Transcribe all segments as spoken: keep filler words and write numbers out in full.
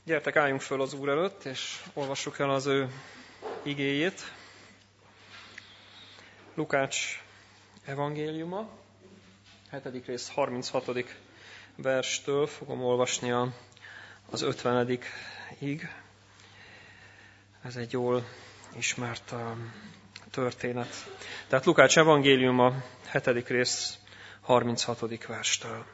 Gyertek, álljunk föl az Úr előtt, és olvassuk el az ő igéjét. Lukács evangéliuma, hetedik rész harminchatodik verstől fogom olvasni az ötvenedikig. Ez egy jól ismert történet. Tehát Lukács evangéliuma, hetedik rész harminchatodik verstől.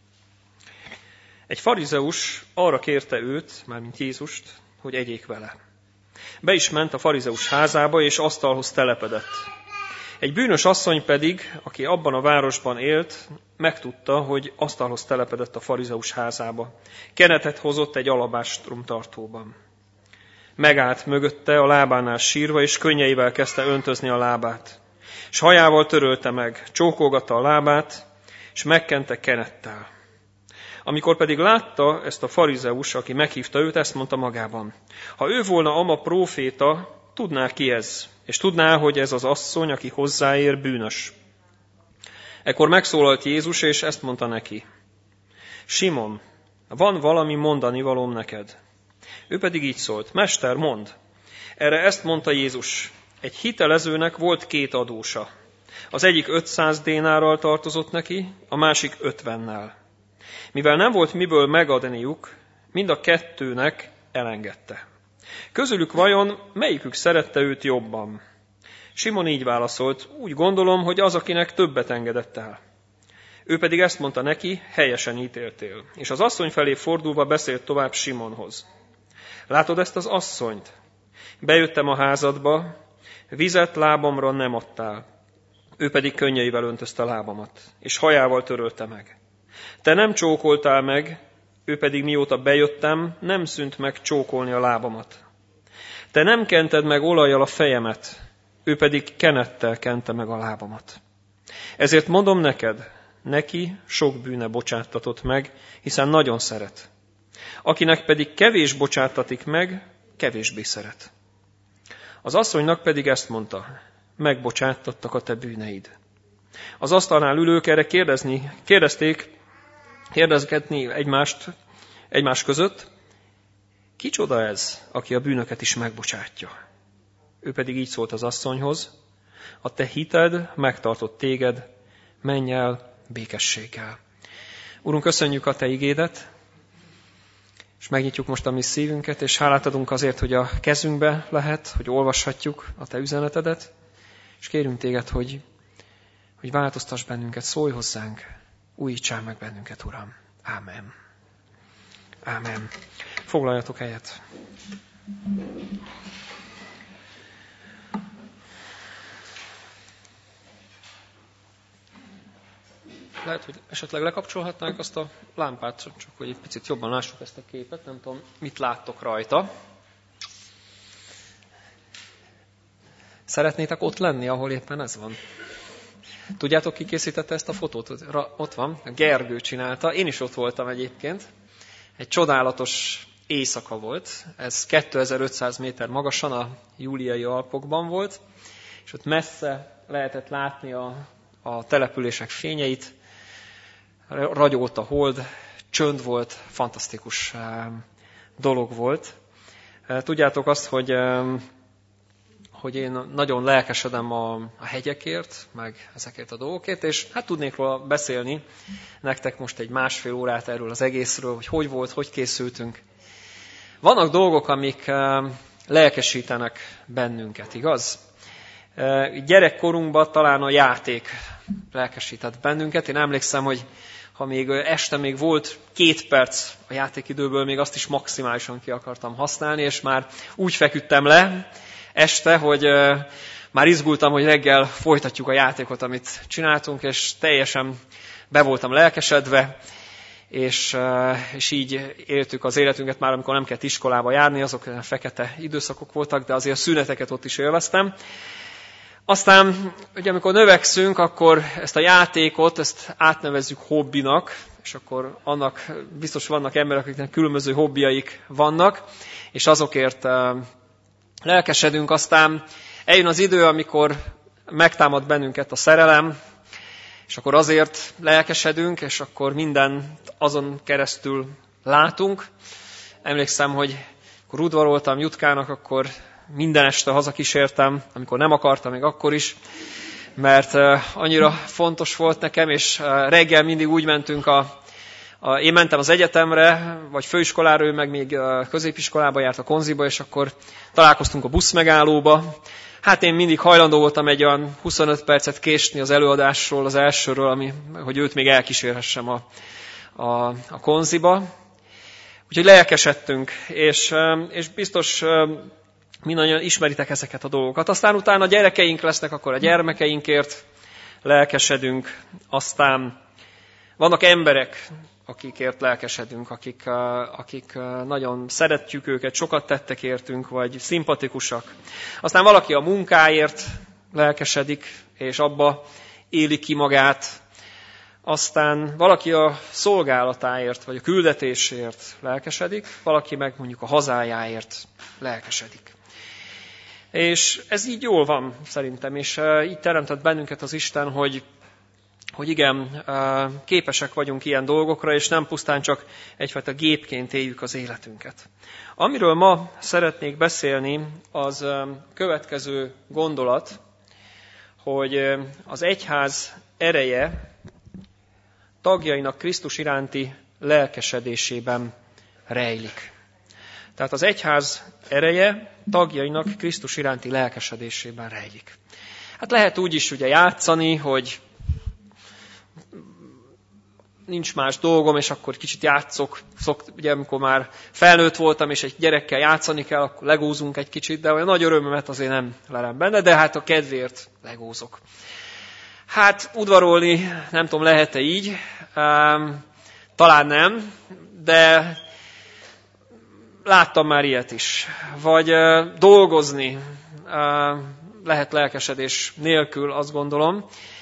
Egy farizeus arra kérte őt, mármint Jézust, hogy egyék vele. Be is ment a farizeus házába, és asztalhoz telepedett. Egy bűnös asszony pedig, aki abban a városban élt, megtudta, hogy asztalhoz telepedett a farizeus házába. Kenetet hozott egy alabástrum tartóban. Megállt mögötte a lábánál sírva, és könnyeivel kezdte öntözni a lábát. S hajával törölte meg, csókolgatta a lábát, és megkente kenettel. Amikor pedig látta ezt a farizeus, aki meghívta őt, ezt mondta magában: ha ő volna ama próféta, tudná ki ez, és tudná, hogy ez az asszony, aki hozzáér, bűnös. Ekkor megszólalt Jézus, és ezt mondta neki: Simon, van valami mondani valóm neked? Ő pedig így szólt: Mester, mondd. Erre ezt mondta Jézus: egy hitelezőnek volt két adósa. Az egyik ötszáz dénárral tartozott neki, a másik ötvennel. Mivel nem volt miből megadniuk, mind a kettőnek elengedte. Közülük vajon melyikük szerette őt jobban? Simon így válaszolt: úgy gondolom, hogy az, akinek többet engedett el. Ő pedig ezt mondta neki: helyesen ítéltél. És az asszony felé fordulva beszélt tovább Simonhoz: látod ezt az asszonyt? Bejöttem a házadba, vizet lábamra nem adtál. Ő pedig könnyeivel öntözte a lábamat, és hajával törölte meg. Te nem csókoltál meg, ő pedig mióta bejöttem, nem szűnt meg csókolni a lábamat. Te nem kented meg olajjal a fejemet, ő pedig kenettel kente meg a lábamat. Ezért mondom neked, neki sok bűne bocsáttatott meg, hiszen nagyon szeret. Akinek pedig kevés bocsáttatik meg, kevésbé szeret. Az asszonynak pedig ezt mondta: megbocsáttattak a te bűneid. Az asztalnál ülők erre kérdezni, kérdezték, kérdezgetni egymást, egymás között: kicsoda ez, aki a bűnöket is megbocsátja? Ő pedig így szólt az asszonyhoz: a te hited megtartott téged, menj el békességgel. Urunk, köszönjük a te igédet, és megnyitjuk most a mi szívünket, és hálát adunk azért, hogy a kezünkbe lehet, hogy olvashatjuk a te üzenetedet, és kérünk téged, hogy, hogy változtass bennünket, szólj hozzánk, újítsál meg bennünket, Uram. Ámen. Ámen. Foglaljatok helyet. Lehet, hogy esetleg lekapcsolhatnánk azt a lámpát, csak hogy egy picit jobban lássuk ezt a képet. Nem tudom, mit láttok rajta. Szeretnétek ott lenni, ahol éppen ez van? Tudjátok, ki készítette ezt a fotót? Ott van, Gergő csinálta. Én is ott voltam egyébként. Egy csodálatos éjszaka volt. Ez kétezer-ötszáz méter magasan a Júliai Alpokban volt, és ott messze lehetett látni a, a települések fényeit. Ragyolt a hold, csönd volt, fantasztikus dolog volt. Tudjátok azt, hogy hogy én nagyon lelkesedem a, a hegyekért, meg ezekért a dolgokért, és hát tudnék róla beszélni nektek most egy másfél órát erről az egészről, hogy hogy volt, hogy készültünk. Vannak dolgok, amik lelkesítenek bennünket, igaz? Gyerekkorunkban talán a játék lelkesített bennünket. Én emlékszem, hogy ha még este még volt két perc a játékidőből, még azt is maximálisan ki akartam használni, és már úgy feküdtem le este, hogy uh, már izgultam, hogy reggel folytatjuk a játékot, amit csináltunk, és teljesen be voltam lelkesedve, és, uh, és így éltük az életünket már, amikor nem kellett iskolába járni, azok fekete időszakok voltak, de azért a szüneteket ott is élveztem. Aztán, ugye amikor növekszünk, akkor ezt a játékot, ezt átnevezzük hobbinak, és akkor annak biztos vannak emberek, akiknek különböző hobbiaik vannak, és azokért uh, lelkesedünk, aztán eljön az idő, amikor megtámad bennünket a szerelem, és akkor azért lelkesedünk, és akkor mindent azon keresztül látunk. Emlékszem, hogy akkor udvaroltam Jutkának, akkor minden este hazakísértem, amikor nem akartam, még akkor is, mert annyira fontos volt nekem, és reggel mindig úgy mentünk, a, a, én mentem az egyetemre, vagy főiskolára, ő meg még középiskolába járt, a konziba, és akkor találkoztunk a buszmegállóba. Hát én mindig hajlandó voltam egy olyan huszonöt percet késni az előadásról, az elsőről, ami, hogy őt még elkísérhessem a, a, a konziba. Úgyhogy lelkesedtünk, és, és biztos mindannyian ismeritek ezeket a dolgokat. Aztán utána a gyerekeink lesznek, akkor a gyermekeinkért lelkesedünk. Aztán vannak emberek, akikért lelkesedünk, akik, akik nagyon szeretjük őket, sokat tettek értünk, vagy szimpatikusak. Aztán valaki a munkáért lelkesedik, és abba éli ki magát. Aztán valaki a szolgálatáért, vagy a küldetésért lelkesedik, valaki meg mondjuk a hazájáért lelkesedik. És ez így jól van szerintem, és így teremtett bennünket az Isten, hogy, hogy igen, képesek vagyunk ilyen dolgokra, és nem pusztán csak egyfajta gépként éljük az életünket. Amiről ma szeretnék beszélni, az következő gondolat, hogy az egyház ereje tagjainak Krisztus iránti lelkesedésében rejlik. Tehát az egyház ereje tagjainak Krisztus iránti lelkesedésében rejlik. Hát lehet úgy is ugye játszani, hogy nincs más dolgom, és akkor kicsit játszok. Szokt, ugye amikor már felnőtt voltam, és egy gyerekkel játszani kell, akkor legózunk egy kicsit, de olyan nagy örömömet azért nem lelem benne, de hát a kedvéért legózok. Hát udvarolni, nem tudom, lehet-e így? Um, talán nem, de láttam már ilyet is. Vagy uh, dolgozni uh, lehet lelkesedés nélkül, azt gondolom.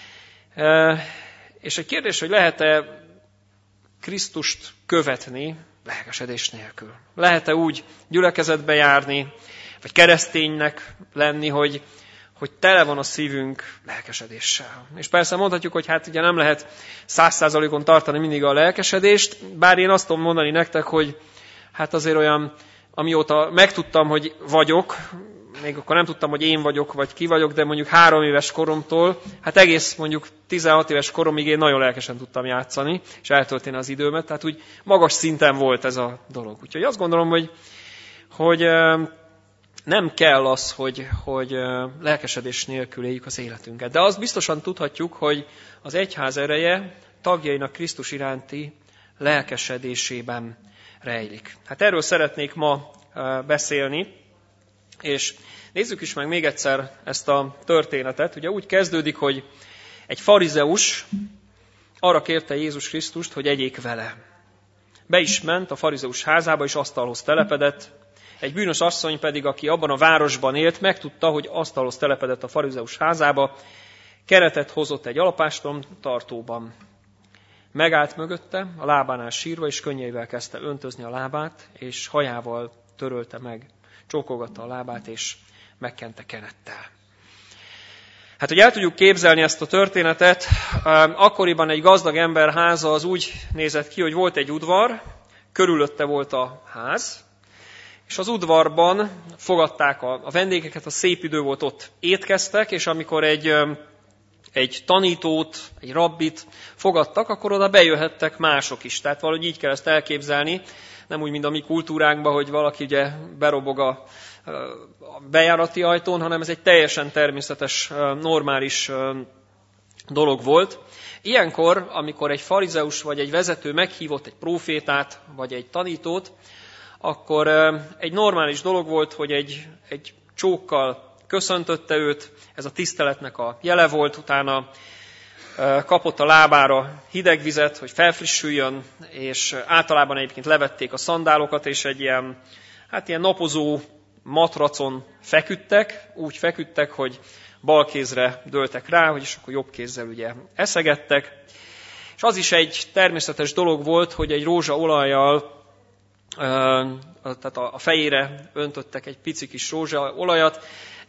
Uh, és egy kérdés, hogy lehet-e Krisztust követni lelkesedés nélkül? Lehet-e úgy gyülekezetbe járni, vagy kereszténynek lenni, hogy hogy tele van a szívünk lelkesedéssel. És persze mondhatjuk, hogy hát ugye nem lehet száz százalékon tartani mindig a lelkesedést, bár én azt tudom mondani nektek, hogy hát azért olyan, amióta megtudtam, hogy vagyok, még akkor nem tudtam, hogy én vagyok, vagy ki vagyok, de mondjuk három éves koromtól, hát egész mondjuk tizenhat éves koromig én nagyon lelkesen tudtam játszani, és eltölteni az időmet, tehát úgy magas szinten volt ez a dolog. Úgyhogy azt gondolom, hogy, hogy nem kell az, hogy, hogy lelkesedés nélkül éljük az életünket. De azt biztosan tudhatjuk, hogy az egyház ereje tagjainak Krisztus iránti lelkesedésében rejlik. Hát erről szeretnék ma beszélni, és nézzük is meg még egyszer ezt a történetet. Ugye úgy kezdődik, hogy egy farizeus arra kérte Jézus Krisztust, hogy egyék vele. Be is ment a farizeus házába, és asztalhoz telepedett. Egy bűnös asszony pedig, aki abban a városban élt, megtudta, hogy asztalhoz telepedett a farizeus házába, keretet hozott egy alapáston tartóban. Megállt mögötte, a lábánál sírva, és könnyeivel kezdte öntözni a lábát, és hajával törölte meg, csókolgatta a lábát, és megkente kenettel. Hát, hogy el tudjuk képzelni ezt a történetet, akkoriban egy gazdag ember háza az úgy nézett ki, hogy volt egy udvar, körülötte volt a ház, és az udvarban fogadták a, a vendégeket, a szép idő volt, ott étkeztek, és amikor egy, egy tanítót, egy rabbit fogadtak, akkor oda bejöhettek mások is. Tehát valahogy így kell ezt elképzelni, nem úgy, mint a mi kultúránkban, hogy valaki ugye berobog a, a bejárati ajtón, hanem ez egy teljesen természetes, normális dolog volt. Ilyenkor, amikor egy farizeus vagy egy vezető meghívott egy prófétát, vagy egy tanítót, akkor egy normális dolog volt, hogy egy, egy csókkal köszöntötte őt, ez a tiszteletnek a jele volt, utána kapott a lábára hideg vizet, hogy felfrissüljön, és általában egyébként levették a szandálokat, és egy ilyen, hát ilyen napozó matracon feküdtek, úgy feküdtek, hogy bal kézre dőltek rá, hogy és akkor jobb kézzel ugye eszegettek. És az is egy természetes dolog volt, hogy egy rózsaolajjal, tehát a fejére öntöttek egy pici kis rózsaolajat.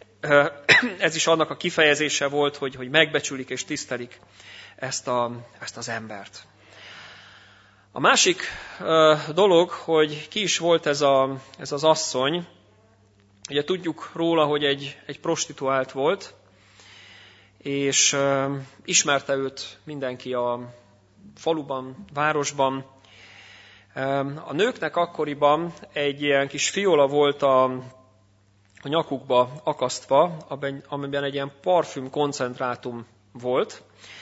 Ez is annak a kifejezése volt, hogy, hogy megbecsülik és tisztelik ezt, a, ezt az embert. A másik uh, dolog, hogy ki is volt ez, a, ez az asszony. Ugye tudjuk róla, hogy egy, egy prostituált volt, és uh, ismerte őt mindenki a faluban, városban. Uh, a nőknek akkoriban egy ilyen kis fiola volt a, a nyakukba akasztva, amiben egy ilyen parfüm koncentrátum volt.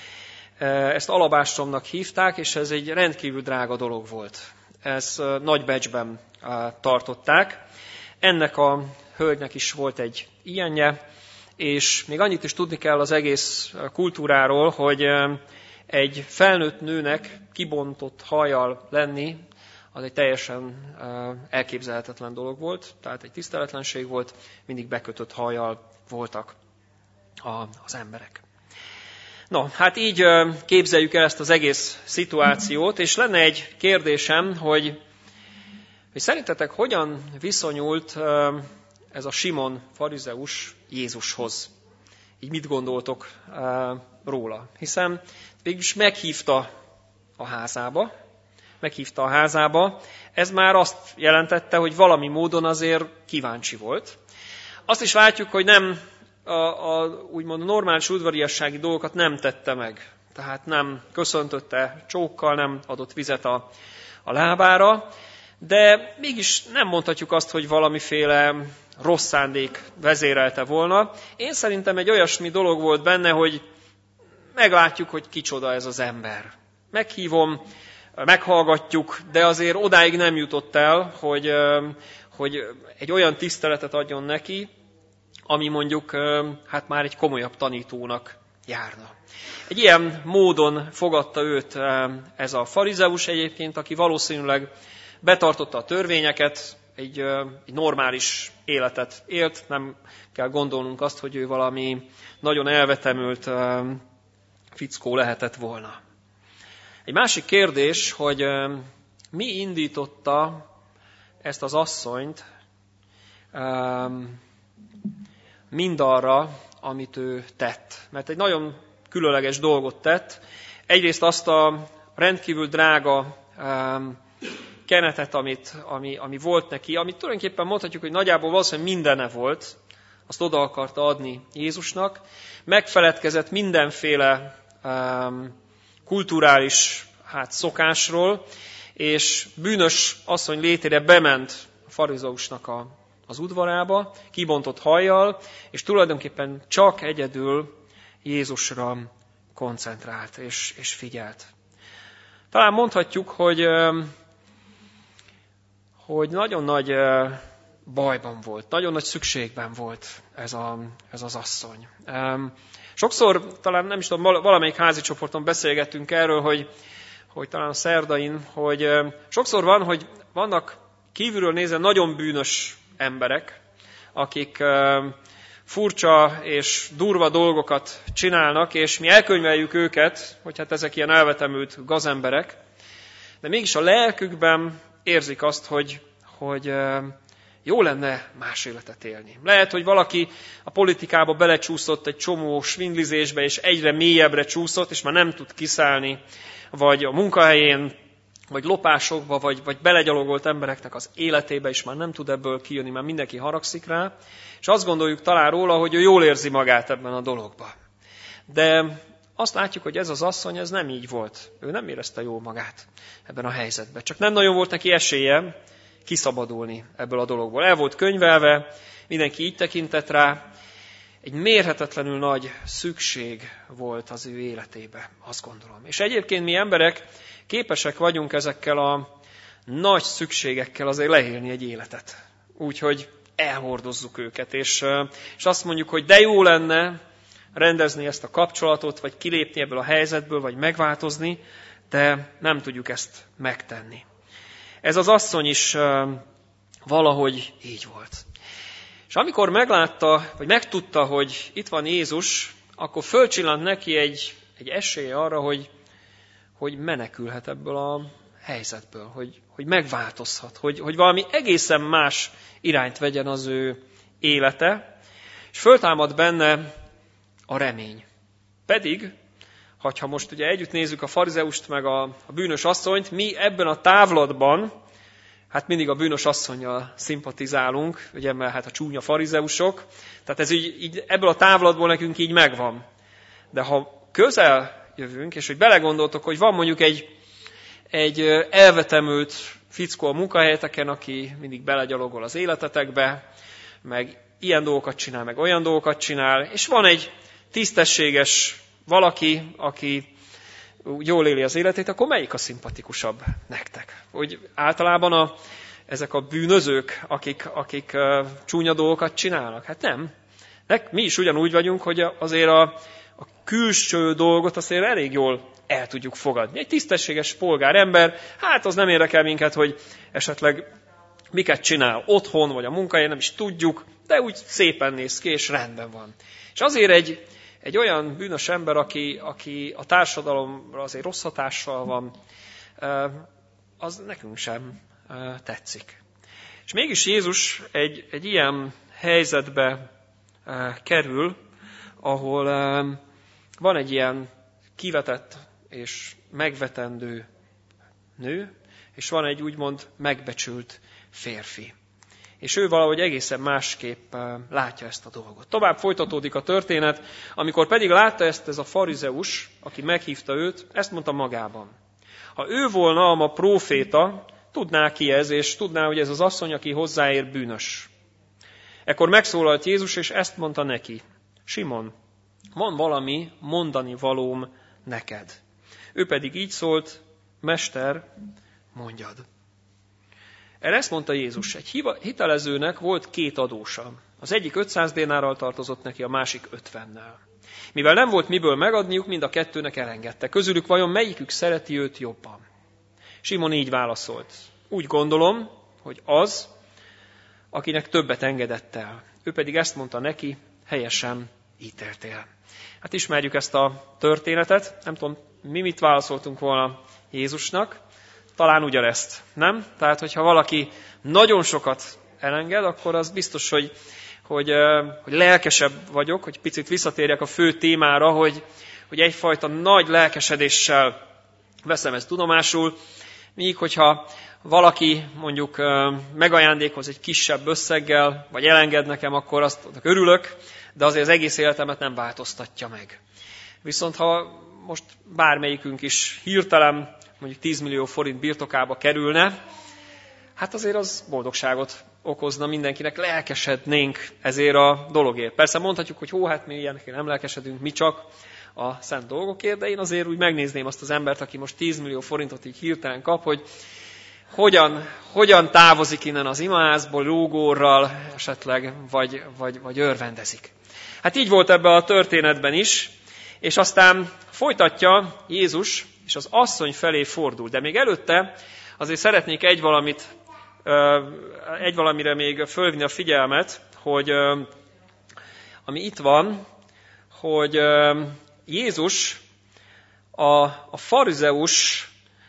Ezt alabástromnak hívták, és ez egy rendkívül drága dolog volt. Ezt nagy becsben tartották. Ennek a hölgynek is volt egy ilyenje, és még annyit is tudni kell az egész kultúráról, hogy egy felnőtt nőnek kibontott hajjal lenni, az egy teljesen elképzelhetetlen dolog volt, tehát egy tiszteletlenség volt, mindig bekötött hajjal voltak az emberek. No, hát így képzeljük el ezt az egész szituációt, és lenne egy kérdésem, hogy, hogy szerintetek hogyan viszonyult ez a Simon farizeus Jézushoz? Így mit gondoltok róla? Hiszen végülis meghívta a házába, meghívta a házába, ez már azt jelentette, hogy valami módon azért kíváncsi volt. Azt is látjuk, hogy nem a, a úgymond normális udvariassági dolgokat nem tette meg. Tehát nem köszöntötte csókkal, nem adott vizet a, a lábára, de mégis nem mondhatjuk azt, hogy valamiféle rossz szándék vezérelte volna. Én szerintem egy olyasmi dolog volt benne, hogy meglátjuk, hogy kicsoda ez az ember. Meghívom, meghallgatjuk, de azért odáig nem jutott el, hogy, hogy egy olyan tiszteletet adjon neki, ami mondjuk hát már egy komolyabb tanítónak járna. Egy ilyen módon fogadta őt ez a farizeus egyébként, aki valószínűleg betartotta a törvényeket, egy, egy normális életet élt, nem kell gondolnunk azt, hogy ő valami nagyon elvetemült fickó lehetett volna. Egy másik kérdés, hogy mi indította ezt az asszonyt mindarra, amit ő tett. Mert egy nagyon különleges dolgot tett. Egyrészt azt a rendkívül drága kenetet, amit, ami, ami volt neki, amit tulajdonképpen mondhatjuk, hogy nagyjából valószínűleg mindene volt, azt oda akarta adni Jézusnak. Megfeledkezett mindenféle um, kulturális hát, szokásról, és bűnös asszony létére bement a farizeusnak a, az udvarába, kibontott hajjal, és tulajdonképpen csak egyedül Jézusra koncentrált és, és figyelt. Talán mondhatjuk, hogy, hogy nagyon nagy bajban volt, nagyon nagy szükségben volt ez, a, ez az asszony. Sokszor, talán nem is tudom, valamelyik házi csoporton beszélgettünk erről, hogy, hogy talán a szerdain, hogy sokszor van, hogy vannak kívülről nézve nagyon bűnös emberek, akik furcsa és durva dolgokat csinálnak, és mi elkönyveljük őket, hogy hát ezek ilyen elvetemült gazemberek, de mégis a lelkükben érzik azt, hogy, hogy jó lenne más életet élni. Lehet, hogy valaki a politikába belecsúszott egy csomó svindlizésbe, és egyre mélyebbre csúszott, és már nem tud kiszállni, vagy a munkahelyén, vagy lopásokba, vagy, vagy belegyalogolt embereknek az életébe, és már nem tud ebből kijönni, már mindenki haragszik rá, és azt gondoljuk talán róla, hogy ő jól érzi magát ebben a dologban. De azt látjuk, hogy ez az asszony, ez nem így volt. Ő nem érezte jól magát ebben a helyzetben. Csak nem nagyon volt neki esélye kiszabadulni ebből a dologból. El volt könyvelve, mindenki így tekintett rá. Egy mérhetetlenül nagy szükség volt az ő életébe, azt gondolom. És egyébként mi emberek képesek vagyunk ezekkel a nagy szükségekkel azért leélni egy életet. Úgyhogy elhordozzuk őket, és, és azt mondjuk, hogy de jó lenne rendezni ezt a kapcsolatot, vagy kilépni ebből a helyzetből, vagy megváltozni, de nem tudjuk ezt megtenni. Ez az asszony is valahogy így volt. És amikor meglátta, vagy megtudta, hogy itt van Jézus, akkor fölcsillant neki egy, egy esély arra, hogy, hogy menekülhet ebből a helyzetből, hogy, hogy megváltozhat, hogy, hogy valami egészen más irányt vegyen az ő élete, és föltámad benne a remény. Pedig, ha most ugye együtt nézzük a farizeust meg a, a bűnös asszonyt, mi ebben a távlatban, hát mindig a bűnös asszonnyal szimpatizálunk, ugye, mert hát a csúnya farizeusok, tehát ez így, így ebből a távlatból nekünk így megvan. De ha közel jövünk, és hogy belegondoltok, hogy van mondjuk egy, egy elvetemült fickó a munkahelyeteken, aki mindig belegyalogol az életetekbe, meg ilyen dolgokat csinál, meg olyan dolgokat csinál, és van egy tisztességes valaki, aki jól éli az életét, akkor melyik a szimpatikusabb nektek? Hogy általában a, ezek a bűnözők, akik, akik uh, csúnya dolgokat csinálnak? Hát nem. Mi is ugyanúgy vagyunk, hogy azért a, a külső dolgot azért elég jól el tudjuk fogadni. Egy tisztességes polgárember, hát az nem érdekel minket, hogy esetleg miket csinál otthon, vagy a munkahelyen, nem is tudjuk, de úgy szépen néz ki, és rendben van. És azért egy, egy olyan bűnös ember, aki, aki a társadalomra azért rossz hatással van, az nekünk sem tetszik. És mégis Jézus egy, egy ilyen helyzetbe kerül, ahol van egy ilyen kivetett és megvetendő nő, és van egy úgymond megbecsült férfi. És ő valahogy egészen másképp látja ezt a dolgot. Tovább folytatódik a történet, amikor pedig látta ezt ez a farizeus, aki meghívta őt, ezt mondta magában. Ha ő volna a ma próféta, tudná ki ez, és tudná, hogy ez az asszony, aki hozzáér, bűnös. Ekkor megszólalt Jézus, és ezt mondta neki. Simon, van valami mondani valóm neked. Ő pedig így szólt, Mester, mondjad. Erre ezt mondta Jézus, egy hitelezőnek volt két adósa. Az egyik ötszáz dénárral tartozott neki, a másik ötvennel. Mivel nem volt miből megadniuk, mind a kettőnek elengedte. Közülük vajon melyikük szereti őt jobban? Simon így válaszolt. Úgy gondolom, hogy az, akinek többet engedett el. Ő pedig ezt mondta neki, helyesen ítéltél. Hát ismerjük ezt a történetet. Nem tudom, mi mit válaszoltunk volna Jézusnak. Talán ugyanezt, nem? Tehát, hogyha valaki nagyon sokat elenged, akkor az biztos, hogy, hogy, hogy lelkesebb vagyok, hogy picit visszatérjek a fő témára, hogy, hogy egyfajta nagy lelkesedéssel veszem ezt tudomásul, míg hogyha valaki mondjuk megajándékoz egy kisebb összeggel, vagy elenged nekem, akkor azt örülök, de azért az egész életemet nem változtatja meg. Viszont ha most bármelyikünk is hirtelen mondjuk tíz millió forint birtokába kerülne, hát azért az boldogságot okozna mindenkinek, lelkesednénk ezért a dologért. Persze mondhatjuk, hogy hó, hát mi ilyenekért nem lelkesedünk, mi csak a szent dolgokért, de én azért úgy megnézném azt az embert, aki most tíz millió forintot így hirtelen kap, hogy hogyan, hogyan távozik innen az imaházból, lógórral esetleg, vagy, vagy, vagy örvendezik. Hát így volt ebben a történetben is, és aztán folytatja Jézus, és az asszony felé fordul. De még előtte azért szeretnék egy valamit, egy valamire még fölvinni a figyelmet, hogy ami itt van, hogy Jézus a, a farizeussal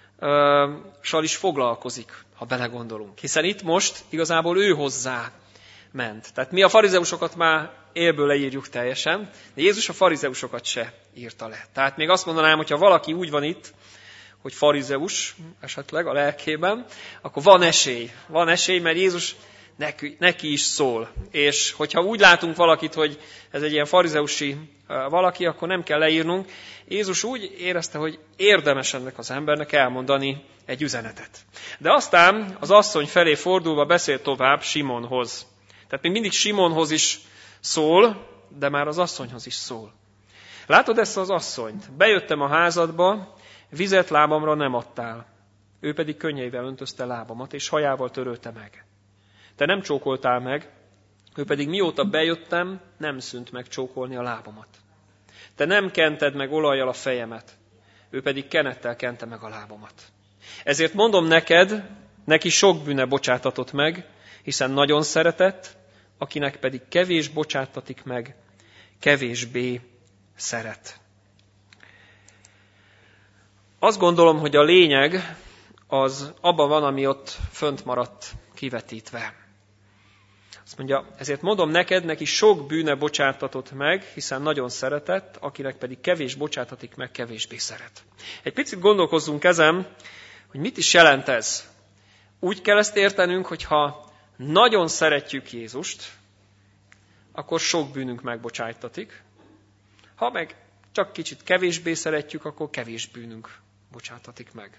is foglalkozik, ha belegondolunk. Hiszen itt most igazából ő hozzá ment. Tehát mi a farizeusokat már élből leírjuk teljesen, de Jézus a farizeusokat se írta le. Tehát még azt mondanám, hogyha valaki úgy van itt, hogy farizeus esetleg a lelkében, akkor van esély. Van esély, mert Jézus neki, neki is szól. És hogyha úgy látunk valakit, hogy ez egy ilyen farizeusi valaki, akkor nem kell leírnunk. Jézus úgy érezte, hogy érdemes ennek az embernek elmondani egy üzenetet. De aztán az asszony felé fordulva beszél tovább Simonhoz. Tehát még mindig Simonhoz is szól, de már az asszonyhoz is szól. Látod ezt az asszonyt? Bejöttem a házadba, vizet lábamra nem adtál. Ő pedig könnyeivel öntözte lábamat, és hajával törölte meg. Te nem csókoltál meg, ő pedig mióta bejöttem, nem szűnt meg csókolni a lábamat. Te nem kented meg olajjal a fejemet, ő pedig kenettel kente meg a lábamat. Ezért mondom neked, neki sok bűne bocsátatott meg, hiszen nagyon szeretett, akinek pedig kevés bocsátatik meg, kevésbé szeret. Azt gondolom, hogy a lényeg az abban van, ami ott fönt maradt kivetítve. Azt mondja, ezért mondom neked, neki sok bűne bocsátatott meg, hiszen nagyon szeretett, akinek pedig kevés bocsátatik meg, kevésbé szeret. Egy picit gondolkozzunk ezen, hogy mit is jelent ez. Úgy kell ezt értenünk, hogy ha nagyon szeretjük Jézust, akkor sok bűnünk megbocsájtatik. Ha meg csak kicsit kevésbé szeretjük, akkor kevés bűnünk bocsátatik meg.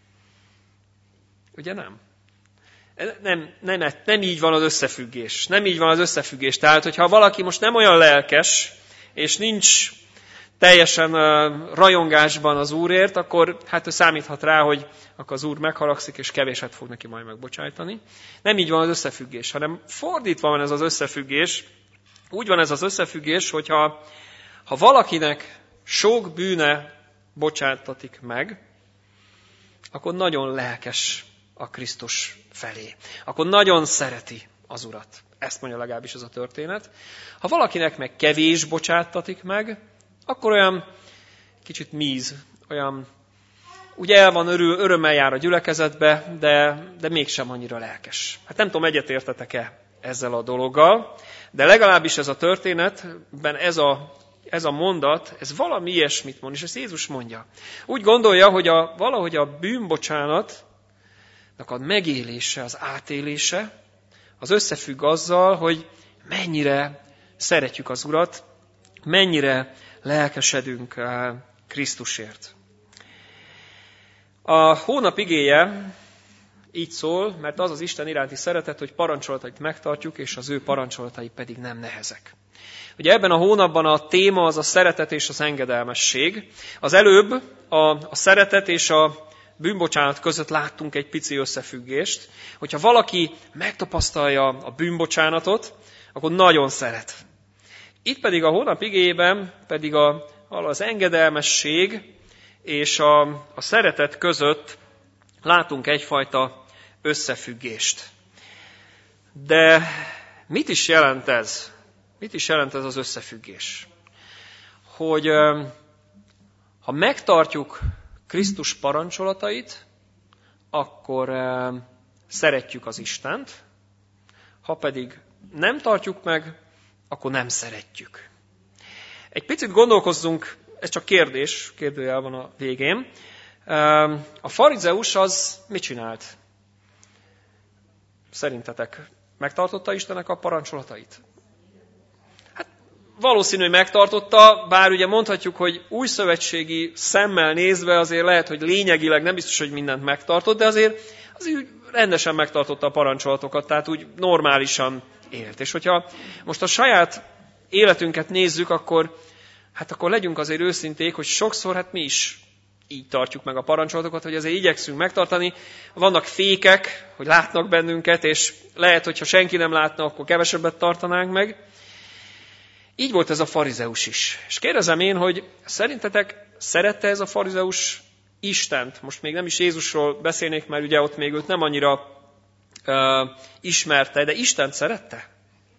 Ugye nem? Nem, nem, nem így van az összefüggés. Nem így van az összefüggés. Tehát, hogyha valaki most nem olyan lelkes, és nincs teljesen uh, rajongásban az Úrért, akkor hát ő számíthat rá, hogy akkor az Úr megharagszik, és kevéset fog neki majd megbocsájtani. Nem így van az összefüggés, hanem fordítva van ez az összefüggés. Úgy van ez az összefüggés, hogyha ha valakinek sok bűne bocsátatik meg, akkor nagyon lelkes a Krisztus felé. Akkor nagyon szereti az Urat. Ezt mondja legalábbis ez a történet. Ha valakinek meg kevés bocsátatik meg, akkor olyan kicsit míz, olyan, ugye el van örül, örömmel jár a gyülekezetbe, de, de mégsem annyira lelkes. Hát nem tudom, egyetértetek-e ezzel a dologgal, de legalábbis ez a történetben ez a, ez a mondat, ez valami ilyesmit mond, és ezt Jézus mondja. Úgy gondolja, hogy a, valahogy a bűnbocsánatnak a megélése, az átélése, az összefügg azzal, hogy mennyire szeretjük az Urat, mennyire lelkesedünk Krisztusért. A hónap igéje így szól, mert az az Isten iránti szeretet, hogy parancsolatait megtartjuk, és az ő parancsolatai pedig nem nehezek. Ugye ebben a hónapban a téma az a szeretet és az engedelmesség. Az előbb a, a szeretet és a bűnbocsánat között láttunk egy pici összefüggést. Hogyha valaki megtapasztalja a bűnbocsánatot, akkor nagyon szeret. Itt pedig a hónap igéjében pedig a, az engedelmesség és a, a szeretet között látunk egyfajta összefüggést. De mit is jelent ez? Mit is jelent ez az összefüggés? Hogy ha megtartjuk Krisztus parancsolatait, akkor szeretjük az Istent, ha pedig nem tartjuk meg, akkor nem szeretjük. Egy picit gondolkozzunk, ez csak kérdés, kérdőjel van a végén. A farizeus az mit csinált? Szerintetek megtartotta Istennek a parancsolatait? Hát valószínű, hogy megtartotta, bár ugye mondhatjuk, hogy újszövetségi szemmel nézve azért lehet, hogy lényegileg nem biztos, hogy mindent megtartott, de azért, azért úgy rendesen megtartotta a parancsolatokat, tehát úgy normálisan élt. És hogyha most a saját életünket nézzük, akkor, hát akkor legyünk azért őszinték, hogy sokszor hát mi is így tartjuk meg a parancsolatokat, hogy azért igyekszünk megtartani. Vannak fékek, hogy látnak bennünket, és lehet, hogyha senki nem látna, akkor kevesebbet tartanánk meg. Így volt ez a farizeus is. És kérdezem én, hogy szerintetek szerette ez a farizeus Istent? Most még nem is Jézusról beszélnék, mert ugye ott még őt nem annyira uh, ismerte, de Istent szerette?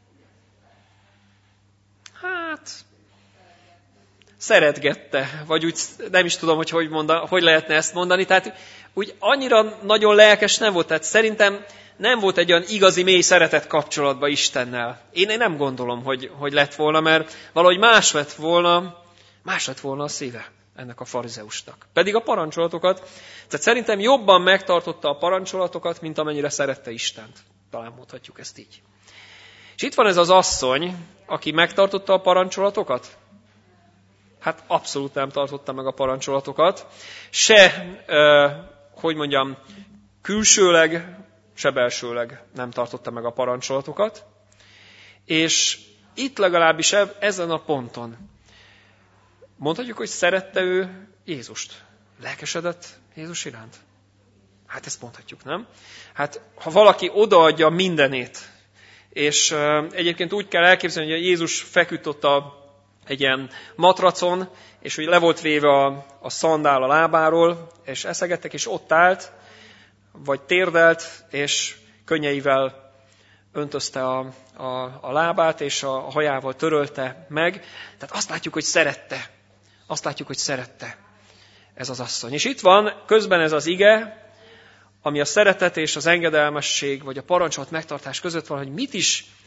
Hát, szeretgette, vagy úgy nem is tudom, hogy hogy, mondan, hogy lehetne ezt mondani. Tehát úgy annyira nagyon lelkes nem volt, tehát szerintem nem volt egy olyan igazi mély szeretet kapcsolatban Istennel. Én, én nem gondolom, hogy, hogy lett volna, mert valahogy más lett volna, más lett volna a szíve ennek a farizeusnak. Pedig a parancsolatokat, tehát szerintem jobban megtartotta a parancsolatokat, mint amennyire szerette Istent. Talán mondhatjuk ezt így. És itt van ez az asszony, aki megtartotta a parancsolatokat. Hát abszolút nem tartotta meg a parancsolatokat. Se, eh, hogy mondjam, külsőleg, se belsőleg nem tartotta meg a parancsolatokat. És itt legalábbis ezen a ponton mondhatjuk, hogy szerette ő Jézust. Lelkesedett Jézus iránt? Hát ezt mondhatjuk, nem? Hát ha valaki odaadja mindenét, és uh, egyébként úgy kell elképzelni, hogy Jézus feküdt ott a, egy ilyen matracon, és hogy le volt véve a, a szandál a lábáról, és eszegettek, és ott állt, vagy térdelt, és könnyeivel öntözte a, a, a lábát, és a, a hajával törölte meg. Tehát azt látjuk, hogy szerette. Azt látjuk, hogy szerette ez az asszony. És itt van közben ez az ige, ami a szeretet és az engedelmesség, vagy a parancsolat megtartás között van, hogy mit is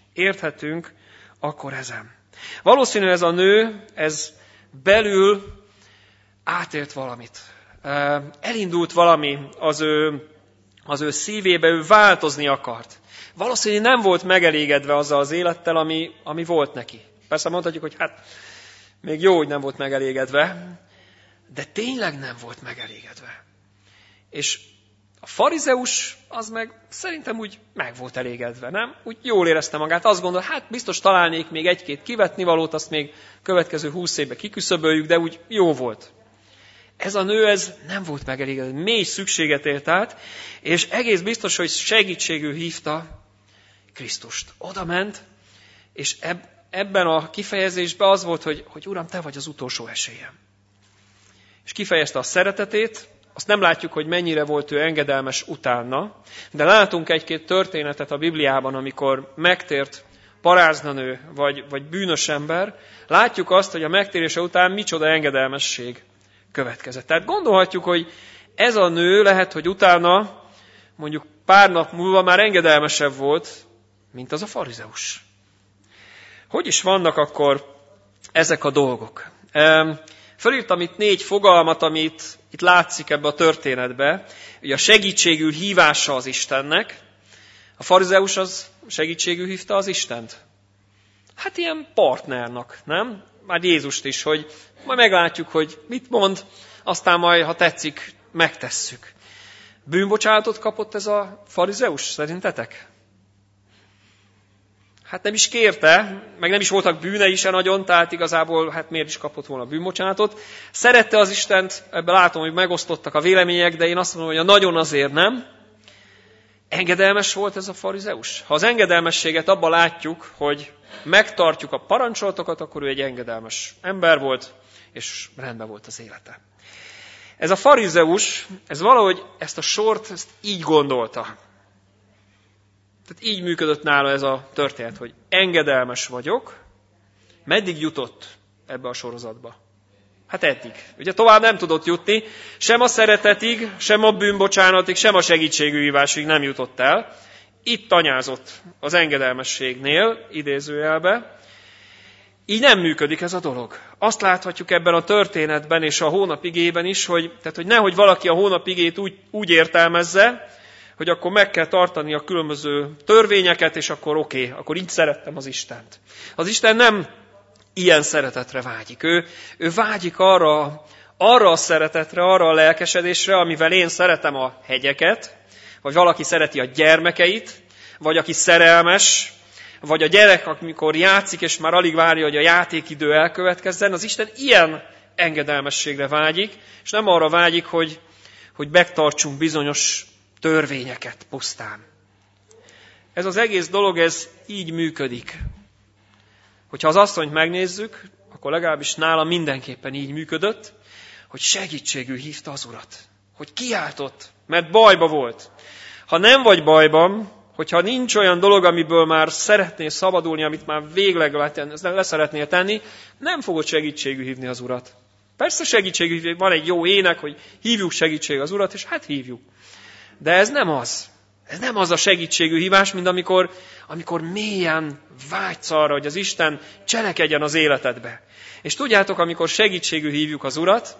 érthetünk akkor ezen. Valószínű ez a nő, ez belül átélt valamit. Elindult valami az ő, az ő szívébe, ő változni akart. Valószínű nem volt megelégedve azzal az élettel, ami, ami volt neki. Persze mondhatjuk, hogy hát még jó, hogy nem volt megelégedve, de tényleg nem volt megelégedve. És a farizeus az meg szerintem úgy meg volt elégedve, nem? Úgy jól érezte magát, azt gondol, hát biztos találnék még egy-két kivetnivalót, azt még következő húsz évben kiküszöböljük, de úgy jó volt. Ez a nő, ez nem volt megelégedve, mély szükséget élt át, és egész biztos, hogy segítségül hívta Krisztust. Oda ment, és eb, ebben a kifejezésben az volt, hogy, hogy Uram, te vagy az utolsó esélyem. És kifejezte a szeretetét, azt nem látjuk, hogy mennyire volt ő engedelmes utána, de látunk egy-két történetet a Bibliában, amikor megtért paráznanő, vagy, vagy bűnös ember, látjuk azt, hogy a megtérése után micsoda engedelmesség következett. Tehát gondolhatjuk, hogy ez a nő lehet, hogy utána, mondjuk pár nap múlva már engedelmesebb volt, mint az a farizeus. Hogy is vannak akkor ezek a dolgok? Felírtam itt négy fogalmat, amit itt látszik ebbe a történetbe. Ugye a segítségül hívása az Istennek. A farizeus az segítségül hívta az Istent. Hát ilyen partnernak, nem? Már Jézust is, hogy majd meglátjuk, hogy mit mond, aztán majd, ha tetszik, megtesszük. Bűnbocsánatot kapott ez a farizeus, szerintetek? Hát nem is kérte, meg nem is voltak bűnei se nagyon, tehát igazából hát miért is kapott volna bűnbocsánatot. Szerette az Istent, ebben látom, hogy megosztottak a vélemények, de én azt mondom, hogy a nagyon azért nem. Engedelmes volt ez a farizeus? Ha az engedelmességet abban látjuk, hogy megtartjuk a parancsolatokat, akkor ő egy engedelmes ember volt, és rendben volt az élete. Ez a farizeus, ez valahogy ezt a sort ezt így gondolta. Tehát így működött nála ez a történet, hogy engedelmes vagyok. Meddig jutott ebbe a sorozatba? Hát eddig. Ugye tovább nem tudott jutni, sem a szeretetig, sem a bűnbocsánatig, sem a segítségülhívásig nem jutott el. Itt tanyázott az engedelmességnél, idézőjelbe. Így nem működik ez a dolog. Azt láthatjuk ebben a történetben és a hónapigében is, hogy, tehát, hogy nehogy valaki a hónapigét úgy, úgy értelmezze, hogy akkor meg kell tartani a különböző törvényeket, és akkor oké, okay, akkor így szerettem az Istent. Az Isten nem ilyen szeretetre vágyik. Ő, ő vágyik arra, arra a szeretetre, arra a lelkesedésre, amivel én szeretem a hegyeket, vagy valaki szereti a gyermekeit, vagy aki szerelmes, vagy a gyerek, amikor játszik, és már alig várja, hogy a játékidő elkövetkezzen. Az Isten ilyen engedelmességre vágyik, és nem arra vágyik, hogy, hogy megtartsunk bizonyos törvényeket pusztán. Ez az egész dolog, ez így működik. Hogyha az asszonyt megnézzük, akkor legalábbis nála mindenképpen így működött, hogy segítségül hívta az Urat. Hogy kiáltott, mert bajba volt. Ha nem vagy bajban, hogyha nincs olyan dolog, amiből már szeretnél szabadulni, amit már végleg leszeretnél tenni, nem fogod segítségül hívni az Urat. Persze segítségül hívni, van egy jó ének, hogy hívjuk segítségül az Urat, és hát hívjuk. De ez nem az. Ez nem az a segítségű hívás, mint amikor, amikor mélyen vágysz arra, hogy az Isten cselekedjen az életedbe. És tudjátok, amikor segítségű hívjuk az Urat,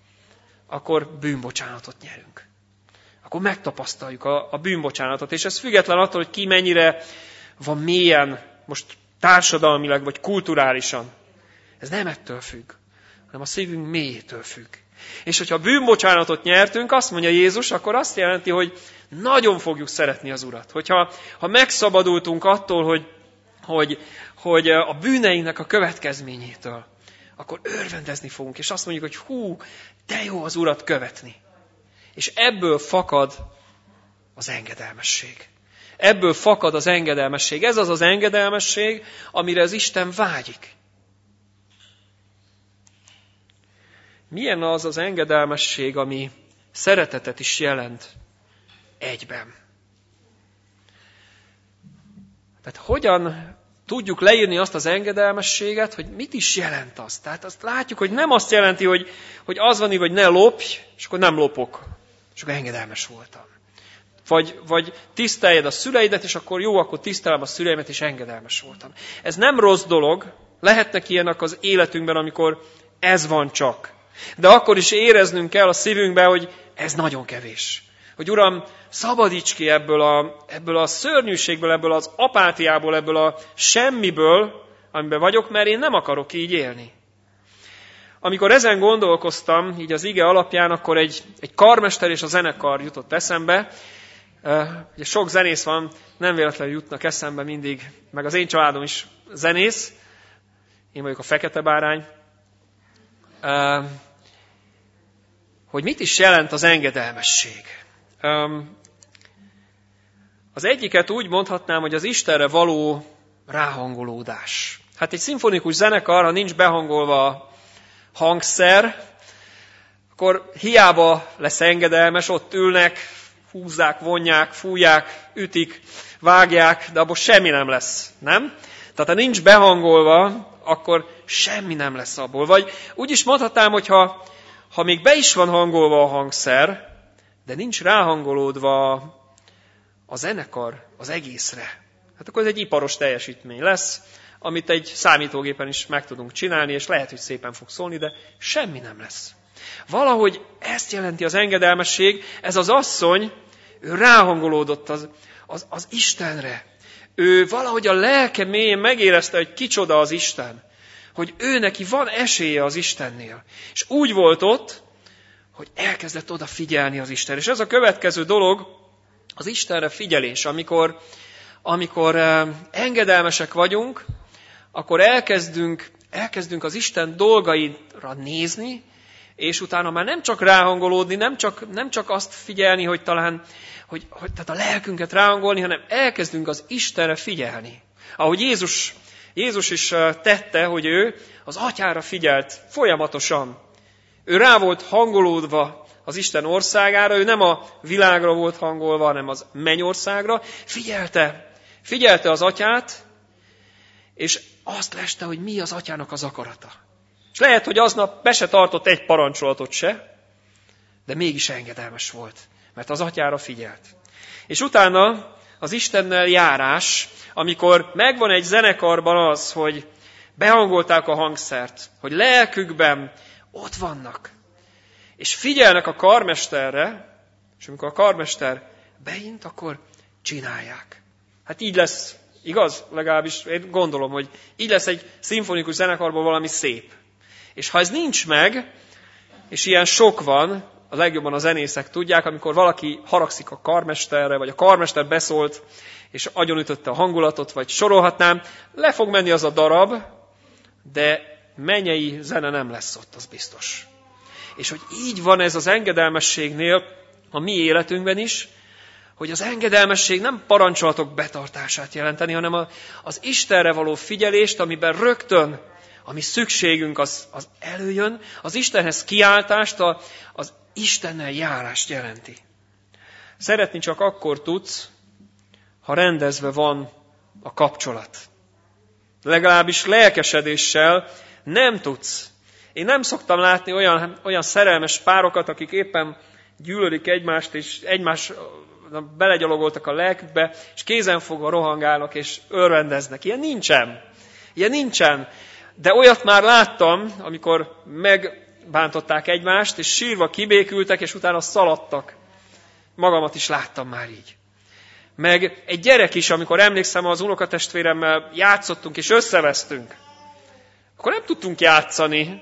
akkor bűnbocsánatot nyerünk. Akkor megtapasztaljuk a, a bűnbocsánatot. És ez független attól, hogy ki mennyire van mélyen, most társadalmilag vagy kulturálisan. Ez nem ettől függ, hanem a szívünk mélyétől függ. És hogyha bűnbocsánatot nyertünk, azt mondja Jézus, akkor azt jelenti, hogy nagyon fogjuk szeretni az Urat. Hogyha ha megszabadultunk attól, hogy, hogy, hogy a bűneinknek a következményétől, akkor örvendezni fogunk, és azt mondjuk, hogy hú, de jó az Urat követni. És ebből fakad az engedelmesség. Ebből fakad az engedelmesség. Ez az az engedelmesség, amire az Isten vágyik. Milyen az az engedelmesség, ami szeretetet is jelent egyben? Tehát hogyan tudjuk leírni azt az engedelmességet, hogy mit is jelent az? Tehát azt látjuk, hogy nem azt jelenti, hogy, hogy az van így, hogy ne lopj, és akkor nem lopok, és akkor engedelmes voltam. Vagy, vagy tiszteljed a szüleidet, és akkor jó, akkor tisztelem a szüleimet, és engedelmes voltam. Ez nem rossz dolog, lehetnek ilyenek az életünkben, amikor ez van csak. De akkor is éreznünk kell a szívünkbe, hogy ez nagyon kevés. Hogy Uram, szabadíts ki ebből a, ebből a szörnyűségből, ebből az apátiából, ebből a semmiből, amiben vagyok, mert én nem akarok így élni. Amikor ezen gondolkoztam, így az ige alapján, akkor egy, egy karmester és a zenekar jutott eszembe. Ugye sok zenész van, nem véletlenül jutnak eszembe mindig, meg az én családom is zenész. Én vagyok a fekete bárány. Hogy mit is jelent az engedelmesség? Az egyiket úgy mondhatnám, hogy az Istenre való ráhangolódás. Hát egy szimfonikus zenekar, ha nincs behangolva a hangszer, akkor hiába lesz engedelmes, ott ülnek, húzzák, vonják, fújják, ütik, vágják, de abból semmi nem lesz, nem? Tehát ha nincs behangolva, akkor semmi nem lesz abból. Vagy úgy is mondhatnám, hogy ha, ha még be is van hangolva a hangszer, de nincs ráhangolódva a zenekar az egészre, hát akkor ez egy iparos teljesítmény lesz, amit egy számítógépen is meg tudunk csinálni, és lehet, hogy szépen fog szólni, de semmi nem lesz. Valahogy ezt jelenti az engedelmesség, ez az asszony, ő ráhangolódott az, az, az Istenre. Ő valahogy a lelke mélyén megérezte, hogy kicsoda az Isten. Hogy ő neki van esélye az Istennél. És úgy volt ott, hogy elkezdett oda figyelni az Istenre. És ez a következő dolog, az Istenre figyelés. Amikor, amikor eh, engedelmesek vagyunk, akkor elkezdünk, elkezdünk az Isten dolgaira nézni, és utána már nem csak ráhangolódni, nem csak, nem csak azt figyelni, hogy talán, hogy, hogy tehát a lelkünket ráhangolni, hanem elkezdünk az Istenre figyelni. Ahogy Jézus, Jézus is tette, hogy ő az Atyára figyelt folyamatosan. Ő rá volt hangolódva az Isten országára, ő nem a világra volt hangolva, hanem az mennyországra. Figyelte, figyelte az Atyát, és azt leste, hogy mi az Atyának az akarata. És lehet, hogy aznap be se tartott egy parancsolatot se, de mégis engedelmes volt, mert az Atyára figyelt. És utána az Istennel járás, amikor megvan egy zenekarban az, hogy behangolták a hangszert, hogy lelkükben ott vannak, és figyelnek a karmesterre, és amikor a karmester beint, akkor csinálják. Hát így lesz, igaz? Legalábbis én gondolom, hogy így lesz egy szimfonikus zenekarban valami szép. És ha ez nincs meg, és ilyen sok van, a legjobban a zenészek tudják, amikor valaki haragszik a karmesterre, vagy a karmester beszólt, és agyonütötte a hangulatot, vagy sorolhatnám, le fog menni az a darab, de mennyei zene nem lesz ott, az biztos. És hogy így van ez az engedelmességnél a mi életünkben is, hogy az engedelmesség nem parancsolatok betartását jelenteni, hanem a, az Istenre való figyelést, amiben rögtön a mi szükségünk az, az előjön, az Istenhez kiáltást, a, az Istennel járást jelenti. Szeretni csak akkor tudsz, ha rendezve van a kapcsolat. Legalábbis lelkesedéssel nem tudsz. Én nem szoktam látni olyan, olyan szerelmes párokat, akik éppen gyűlölik egymást, és egymás belegyalogoltak a lelkükbe, és kézenfogva rohangálnak, és örvendeznek. Ilyen nincsen. Ilyen nincsen. De olyat már láttam, amikor megbántották egymást, és sírva kibékültek, és utána szaladtak. Magamat is láttam már így. Meg egy gyerek is, amikor emlékszem, az unokatestvéremmel játszottunk, és összevesztünk. Akkor nem tudtunk játszani.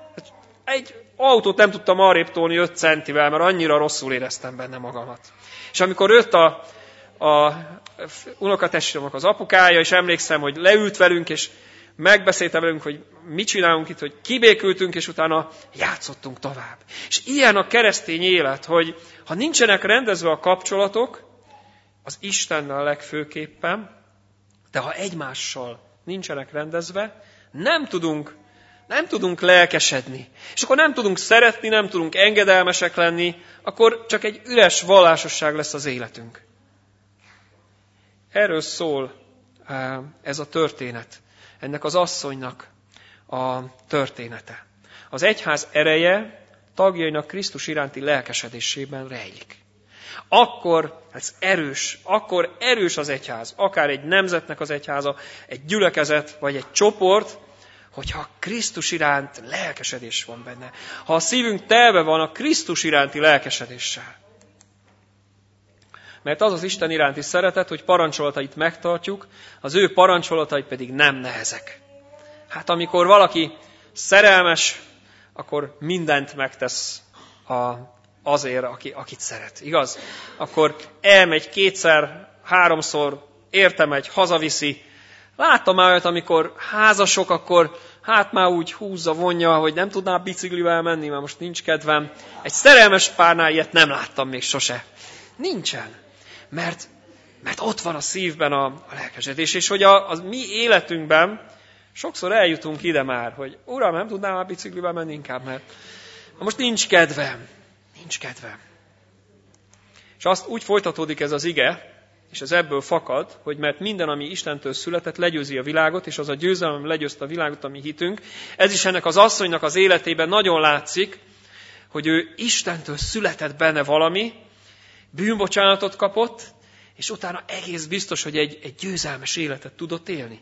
Egy autót nem tudtam arrébb tolni öt centivel, mert annyira rosszul éreztem benne magamat. És amikor jött a, a unokatestvéremnek az apukája, és emlékszem, hogy leült velünk, és megbeszélte velünk, hogy mit csinálunk itt, hogy kibékültünk, és utána játszottunk tovább. És ilyen a keresztény élet, hogy ha nincsenek rendezve a kapcsolatok, az Istennel legfőképpen, de ha egymással nincsenek rendezve, nem tudunk, nem tudunk lelkesedni. És akkor nem tudunk szeretni, nem tudunk engedelmesek lenni, akkor csak egy üres vallásosság lesz az életünk. Erről szól ez a történet. Ennek az asszonynak a története. Az egyház ereje tagjainak Krisztus iránti lelkesedésében rejlik. Akkor ez erős, akkor erős az egyház, akár egy nemzetnek az egyháza, egy gyülekezet, vagy egy csoport, hogyha Krisztus iránt lelkesedés van benne. Ha a szívünk telve van a Krisztus iránti lelkesedéssel. Mert az az Isten iránti szeretet, hogy parancsolatait megtartjuk, az ő parancsolatai pedig nem nehezek. Hát amikor valaki szerelmes, akkor mindent megtesz a, azért, aki, akit szeret. Igaz? Akkor elmegy kétszer, háromszor, érte megy, hazaviszi. Láttam már olyat, amikor házasok, akkor hát már úgy húzza, vonja, hogy nem tudná biciklivel menni, mert most nincs kedvem. Egy szerelmes párnál ilyet nem láttam még sose. Nincsen. Mert, mert ott van a szívben a, a lelkesedés. És hogy a, a mi életünkben sokszor eljutunk ide már, hogy uram, nem tudnám már biciklivel menni inkább, mert most nincs kedvem. Nincs kedvem. És azt úgy folytatódik ez az ige, és ez ebből fakad, hogy mert minden, ami Istentől született, legyőzi a világot, és az a győzelem, ami legyőzte a világot, ami hitünk. Ez is ennek az asszonynak az életében nagyon látszik, hogy ő Istentől született benne valami, bűnbocsánatot kapott, és utána egész biztos, hogy egy, egy győzelmes életet tudott élni.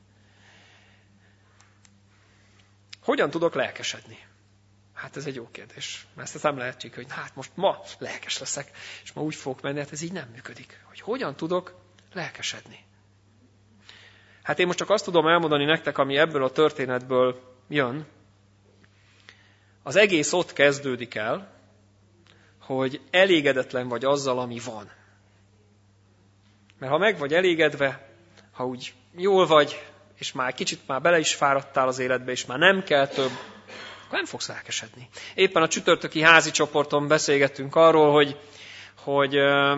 Hogyan tudok lelkesedni? Hát ez egy jó kérdés. Mert ezt nem lehetsék, hogy hát most ma lelkes leszek, és ma úgy fogok menni, hát ez így nem működik. Hogy hogyan tudok lelkesedni? Hát én most csak azt tudom elmondani nektek, ami ebből a történetből jön. Az egész ott kezdődik el, hogy elégedetlen vagy azzal, ami van. Mert ha meg vagy elégedve, ha úgy jól vagy, és már kicsit már bele is fáradtál az életbe, és már nem kell több, akkor nem fogsz lelkesedni. Éppen a csütörtöki házi csoporton beszélgettünk arról, hogy, hogy,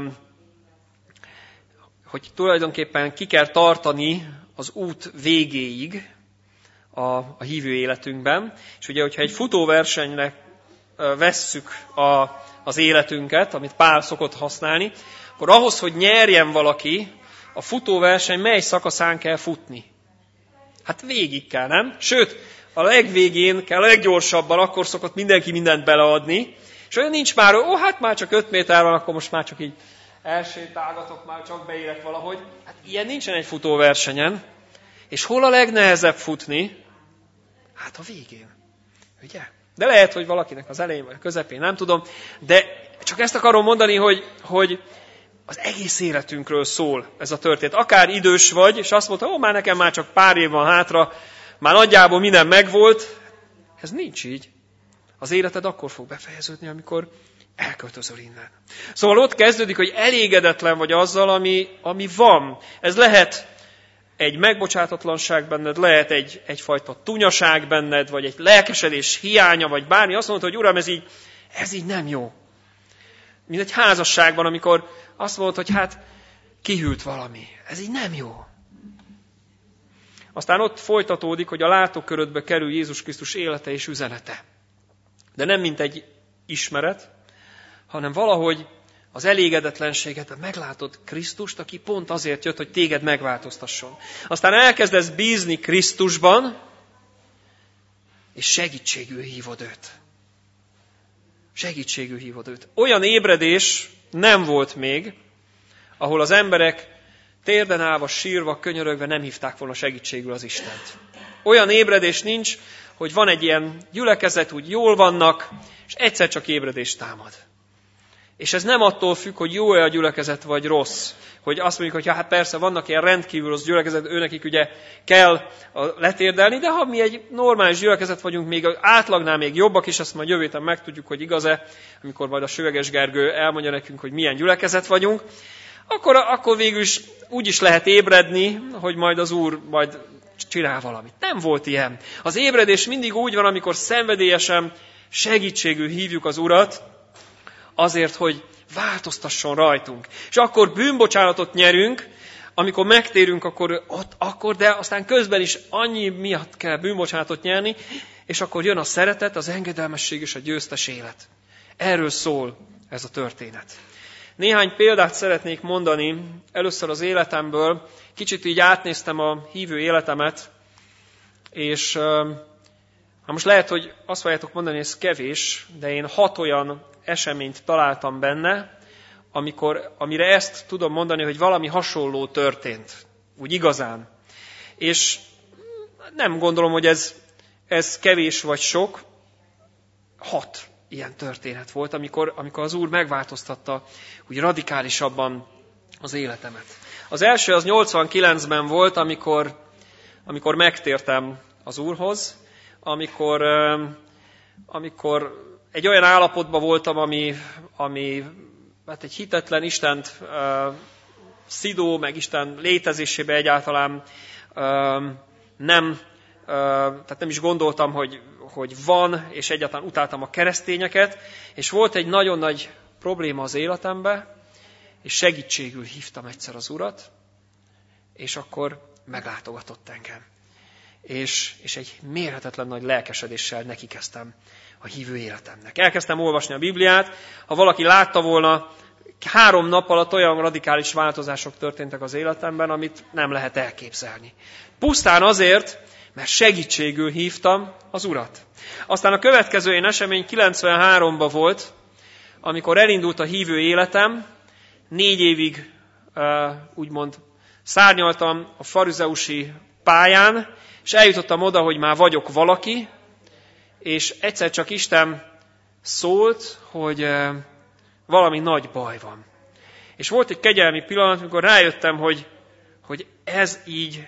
hogy tulajdonképpen ki kell tartani az út végéig a, a hívő életünkben. És ugye, hogyha egy futóversenyre vesszük a, az életünket, amit Pál szokott használni, akkor ahhoz, hogy nyerjen valaki, a futóverseny mely szakaszán kell futni? Hát végig kell, nem? Sőt, a legvégén kell a leggyorsabban, akkor szokott mindenki mindent beleadni, és olyan nincs már, ó, hát már csak öt méter van, akkor most már csak így elsétálgatok, már csak beérek valahogy. Hát ilyen nincsen egy futóversenyen. És hol a legnehezebb futni? Hát a végén. Ugye? De lehet, hogy valakinek az elején vagy a közepén, nem tudom. De csak ezt akarom mondani, hogy, hogy az egész életünkről szól ez a történet. Akár idős vagy, és azt mondta, ó, már nekem már csak pár év van hátra, már nagyjából minden megvolt. Ez nincs így. Az életed akkor fog befejeződni, amikor elköltözöl innen. Szóval ott kezdődik, hogy elégedetlen vagy azzal, ami, ami van. Ez lehet egy megbocsátatlanság benned, lehet egy, egyfajta tunyaság benned, vagy egy lelkesedés hiánya, vagy bármi. Azt mondod, hogy uram, ez így, ez így nem jó. Mint egy házasságban, amikor azt mondod, hogy hát kihűlt valami. Ez így nem jó. Aztán ott folytatódik, hogy a látókörödbe kerül Jézus Krisztus élete és üzenete. De nem mint egy ismeret, hanem valahogy az elégedetlenséget meglátod Krisztust, aki pont azért jött, hogy téged megváltoztasson. Aztán elkezdesz bízni Krisztusban, és segítségül hívod őt. Segítségül hívod őt. Olyan ébredés nem volt még, ahol az emberek térden állva, sírva, könyörögve nem hívták volna segítségül az Istent. Olyan ébredés nincs, hogy van egy ilyen gyülekezet, úgy jól vannak, és egyszer csak ébredés támad. És ez nem attól függ, hogy jó-e a gyülekezet, vagy rossz. Hogy azt mondjuk, hogy hát persze vannak ilyen rendkívül rossz gyülekezet, őnekik ugye kell letérdelni, de ha mi egy normális gyülekezet vagyunk, még az átlagnál még jobbak, és azt majd jövő héten megtudjuk, hogy igaz-e, amikor majd a Sőveges Gergő elmondja nekünk, hogy milyen gyülekezet vagyunk, akkor, akkor végül is úgy is lehet ébredni, hogy majd az Úr majd csinál valamit. Nem volt ilyen. Az ébredés mindig úgy van, amikor szenvedélyesen segítségül hívjuk az Urat, azért, hogy változtasson rajtunk. És akkor bűnbocsánatot nyerünk, amikor megtérünk, akkor, ott, akkor, de aztán közben is annyi miatt kell bűnbocsánatot nyerni, és akkor jön a szeretet, az engedelmesség és a győztes élet. Erről szól ez a történet. Néhány példát szeretnék mondani, először az életemből. Kicsit így átnéztem a hívő életemet, és hát most lehet, hogy azt fogjátok mondani, hogy ez kevés, de én hat olyan eseményt találtam benne, amikor, amire ezt tudom mondani, hogy valami hasonló történt. Úgy igazán. És nem gondolom, hogy ez, ez kevés vagy sok. Hat ilyen történet volt, amikor, amikor az Úr megváltoztatta úgy radikálisabban az életemet. Az első az nyolcvankilencben volt, amikor, amikor megtértem az Úrhoz, amikor, amikor egy olyan állapotban voltam, ami, ami hát egy hitetlen Istent uh, szidó, meg Isten létezésébe egyáltalán uh, nem, uh, tehát nem is gondoltam, hogy, hogy van, és egyáltalán utáltam a keresztényeket, és volt egy nagyon nagy probléma az életemben, és segítségül hívtam egyszer az Urat, és akkor meglátogatott engem. És, és egy mérhetetlen nagy lelkesedéssel nekikezdtem a hívő életemnek. Elkezdtem olvasni a Bibliát, ha valaki látta volna, három nap alatt olyan radikális változások történtek az életemben, amit nem lehet elképzelni. Pusztán azért, mert segítségül hívtam az Urat. Aztán a következő ilyen esemény kilencvenháromban volt, amikor elindult a hívő életem, négy évig úgymond szárnyaltam a farizeusi pályán, és eljutottam oda, hogy már vagyok valaki, és egyszer csak Isten szólt, hogy valami nagy baj van. És volt egy kegyelmi pillanat, amikor rájöttem, hogy, hogy ez így,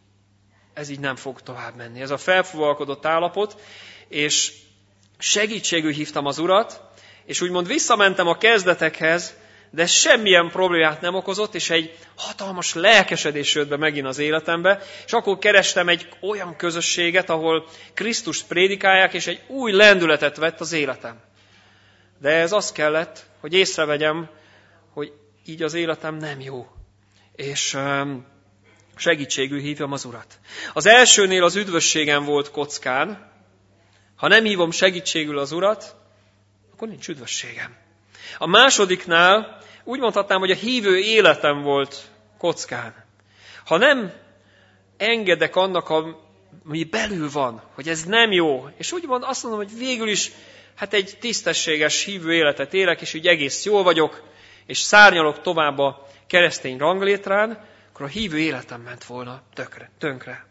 ez így nem fog tovább menni. Ez a felfúvalkodott állapot, és segítségül hívtam az Urat, és úgymond visszamentem a kezdetekhez, de semmilyen problémát nem okozott, és egy hatalmas lelkesedés jött be megint az életembe, és akkor kerestem egy olyan közösséget, ahol Krisztust prédikálják, és egy új lendületet vett az életem. De ez az kellett, hogy észrevegyem, hogy így az életem nem jó, és segítségül hívjam az Urat. Az elsőnél az üdvösségem volt kockán. Ha nem hívom segítségül az Urat, akkor nincs üdvösségem. A másodiknál úgy mondhatnám, hogy a hívő életem volt kockán. Ha nem engedek annak, ami belül van, hogy ez nem jó, és úgy mond, azt mondom, hogy végül is hát egy tisztességes hívő életet élek, és úgy egész jól vagyok, és szárnyalok tovább a keresztény ranglétrán, akkor a hívő életem ment volna tökre, tönkre.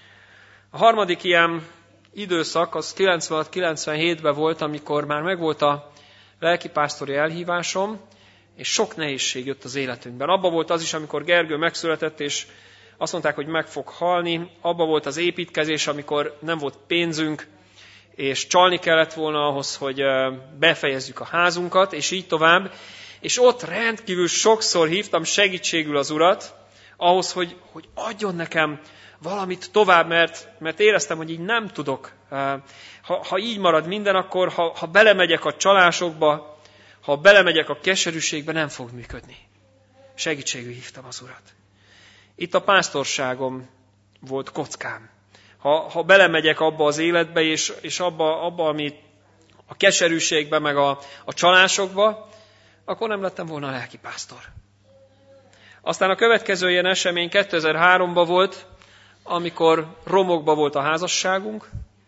A harmadik ilyen időszak az kilencvenhat kilencvenhétben volt, amikor már megvolt a lelkipásztori elhívásom, és sok nehézség jött az életünkben. Abba volt az is, amikor Gergő megszületett, és azt mondták, hogy meg fog halni. Abba volt az építkezés, amikor nem volt pénzünk, és csalni kellett volna ahhoz, hogy befejezzük a házunkat, és így tovább. És ott rendkívül sokszor hívtam segítségül az Urat, ahhoz, hogy, hogy adjon nekem valamit tovább, mert, mert éreztem, hogy így nem tudok. Ha, ha így marad minden, akkor ha, ha belemegyek a csalásokba, ha belemegyek a keserűségbe, nem fog működni. Segítségül hívtam az Urat. Itt a pásztorságom volt kockám. Ha, ha belemegyek abba az életbe, és, és abba, abba, ami a keserűségbe, meg a, a csalásokba, akkor nem lettem volna lelkipásztor. Aztán a következő ilyen esemény kétezer-háromban volt, amikor romokba volt a házasságunk,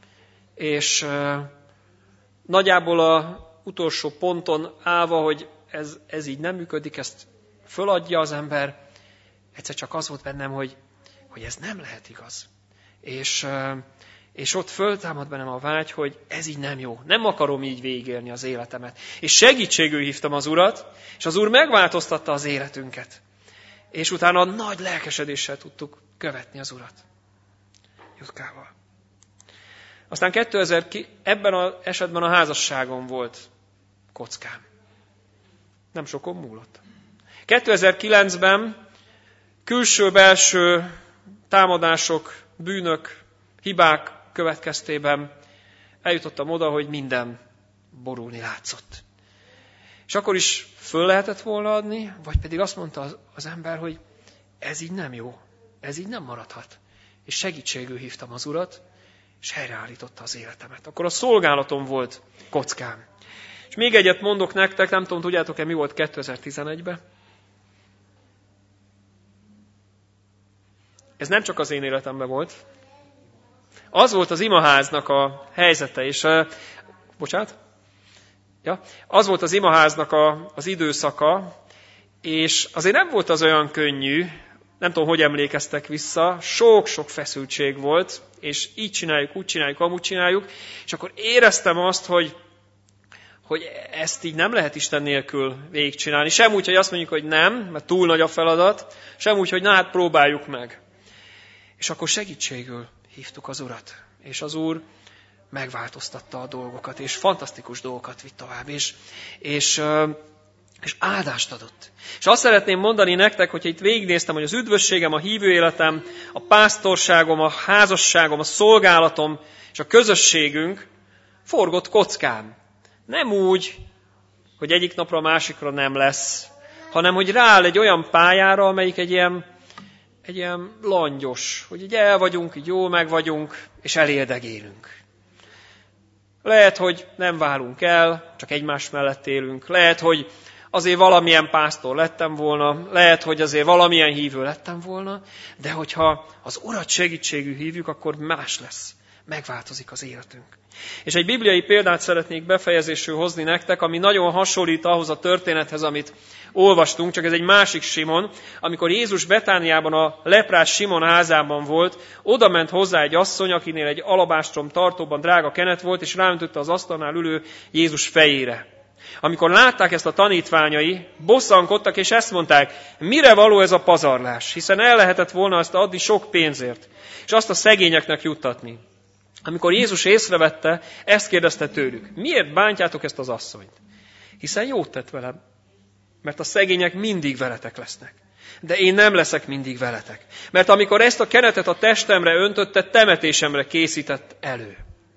és uh, nagyjából a utolsó ponton állva, hogy ez, ez így nem működik, ezt föladja az ember, egyszer csak az volt bennem, hogy, hogy ez nem lehet igaz. És, uh, és ott föltámad bennem a vágy, hogy ez így nem jó. Nem akarom így végigélni az életemet. És segítségül hívtam az Urat, és az Úr megváltoztatta az életünket. És utána nagy lelkesedéssel tudtuk követni az Urat. Jutkával. Aztán kétezer ebben az esetben a házasságom volt kockán. Nem sokon múlott. kétezer-kilencben külső-belső támadások, bűnök, hibák következtében eljutottam oda, hogy minden borulni látszott. És akkor is föl lehetett volna adni, vagy pedig azt mondta az, az ember, hogy ez így nem jó, ez így nem maradhat. És segítségül hívtam az Urat, és helyreállította az életemet. Akkor a szolgálatom volt kockán. És még egyet mondok nektek, nem tudom, tudjátok-e, mi volt kétezer-tizenegyben? Ez nem csak az én életemben volt. Az volt az imaháznak a helyzete, és... Uh, bocsánat? Ja, az volt az imaháznak a, az időszaka, És azért nem volt az olyan könnyű, nem tudom, hogy emlékeztek vissza, sok-sok feszültség volt, és így csináljuk, úgy csináljuk, amúgy csináljuk, és akkor éreztem azt, hogy, hogy ezt így nem lehet Isten nélkül végigcsinálni. Sem úgy, hogy azt mondjuk, hogy nem, mert túl nagy a feladat, sem úgy, hogy na hát próbáljuk meg. És akkor segítségül hívtuk az Urat, és az Úr megváltoztatta a dolgokat, és fantasztikus dolgokat vitt tovább, és, és, és áldást adott. És azt szeretném mondani nektek, hogyha itt végignéztem, hogy az üdvösségem, a hívő életem, a pásztorságom, a házasságom, a szolgálatom és a közösségünk forgott kockán. Nem úgy, hogy egyik napra a másikra nem lesz, hanem hogy rááll egy olyan pályára, amelyik egy ilyen, egy ilyen langyos, hogy így el vagyunk, így jól meg vagyunk, és elérdegélünk. Lehet, hogy nem válunk el, csak egymás mellett élünk. Lehet, hogy azért valamilyen pásztor lettem volna, lehet, hogy azért valamilyen hívő lettem volna, de hogyha az Urat segítségű hívjuk, akkor más lesz. Megváltozik az életünk. És egy bibliai példát szeretnék befejezésül hozni nektek, ami nagyon hasonlít ahhoz a történethez, amit olvastunk, csak ez egy másik Simon. Amikor Jézus Betániában a leprás Simon házában volt, oda ment hozzá egy asszony, akinél egy alabástrom tartóban drága kenet volt, és ráöntötte az asztalnál ülő Jézus fejére. Amikor látták ezt a tanítványai, bosszankodtak, és ezt mondták, mire való ez a pazarlás, hiszen el lehetett volna ezt adni sok pénzért, és azt a szegényeknek juttatni. Amikor Jézus észrevette, ezt kérdezte tőlük, miért bántjátok ezt az asszonyt? Hiszen jót tett velem, mert a szegények mindig veletek lesznek. De én nem leszek mindig veletek. Mert amikor ezt a kenetet a testemre öntötte, temetésemre készített elő.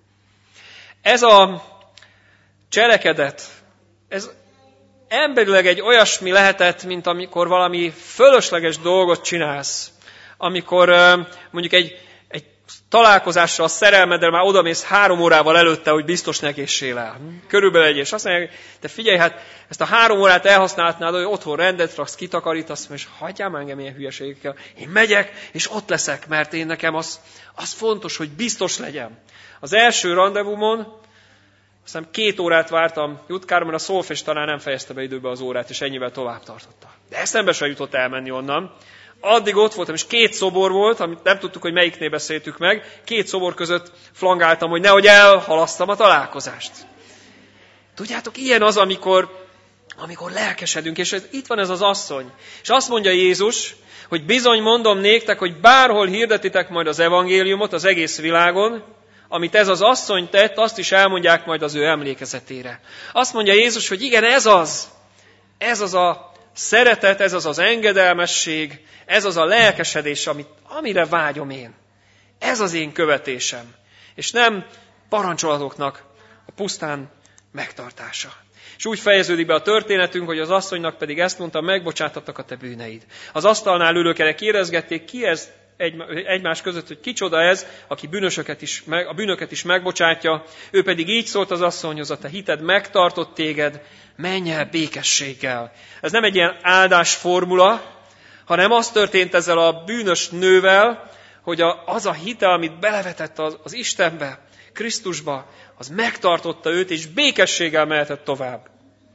Ez a cselekedet, ez emberileg egy olyasmi lehetett, mint amikor valami fölösleges dolgot csinálsz. Amikor mondjuk egy, egy találkozásra a szerelmeddel már odamész három órával előtte, hogy biztos ne késsél el. Körülbelül egy, és azt mondják, te figyelj, hát ezt a három órát elhasználhatnád, hogy otthon rendet raksz, kitakarítasz, és hagyjál már engem ilyen hülyeségekkel. Én megyek, és ott leszek, mert én nekem az, az fontos, hogy biztos legyen. Az első randevumon aztán két órát vártam Jutkára, mert a szolfés tanár nem fejezte be időbe az órát, és ennyivel tovább tartotta. De eszembe sem jutott elmenni onnan. Addig ott voltam, és két szobor volt, amit nem tudtuk, hogy melyiknél beszéltük meg. Két szobor között flangáltam, hogy nehogy elhalasztam a találkozást. Tudjátok, ilyen az, amikor, amikor lelkesedünk, és ez, itt van ez az asszony. És azt mondja Jézus, hogy bizony mondom néktek, hogy bárhol hirdetitek majd az evangéliumot az egész világon, amit ez az asszony tett, azt is elmondják majd az ő emlékezetére. Azt mondja Jézus, hogy igen, ez az, ez az a szeretet, ez az az engedelmesség, ez az a lelkesedés, amit, amire vágyom én. Ez az én követésem. És nem parancsolatoknak a pusztán megtartása. És úgy fejeződik be a történetünk, hogy az asszonynak pedig ezt mondta, megbocsátattak a te bűneid. Az asztalnál ülők erre kérdezgették, ki ez egy, egymás között, hogy kicsoda ez, aki bűnösöket is, a bűnöket is megbocsátja. Ő pedig így szólt az asszonyhoz, a te hited megtartott téged, menj el békességgel. Ez nem egy ilyen áldásformula, hanem az történt ezzel a bűnös nővel, hogy az a hite, amit belevetett az, az Istenbe, Krisztusba, az megtartotta őt, és békességgel mehetett tovább.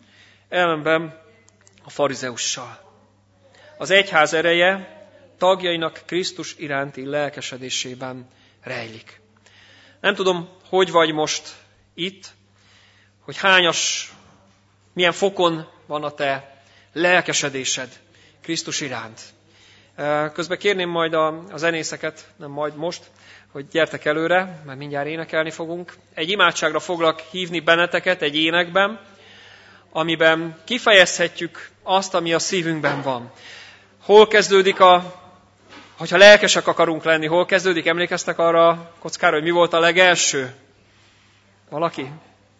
Ellenben a farizeussal. Az egyház ereje tagjainak Krisztus iránti lelkesedésében rejlik. Nem tudom, hogy vagy most itt, hogy hányas, milyen fokon van a te lelkesedésed Krisztus iránt. Közben kérném majd a, a zenészeket, nem majd most, hogy gyertek előre, mert mindjárt énekelni fogunk. Egy imádságra foglak hívni benneteket egy énekben, amiben kifejezhetjük azt, ami a szívünkben van. Hol kezdődik a, hogyha lelkesek akarunk lenni, hol kezdődik? Emlékeztek arra a kockára, hogy mi volt a legelső? Valaki?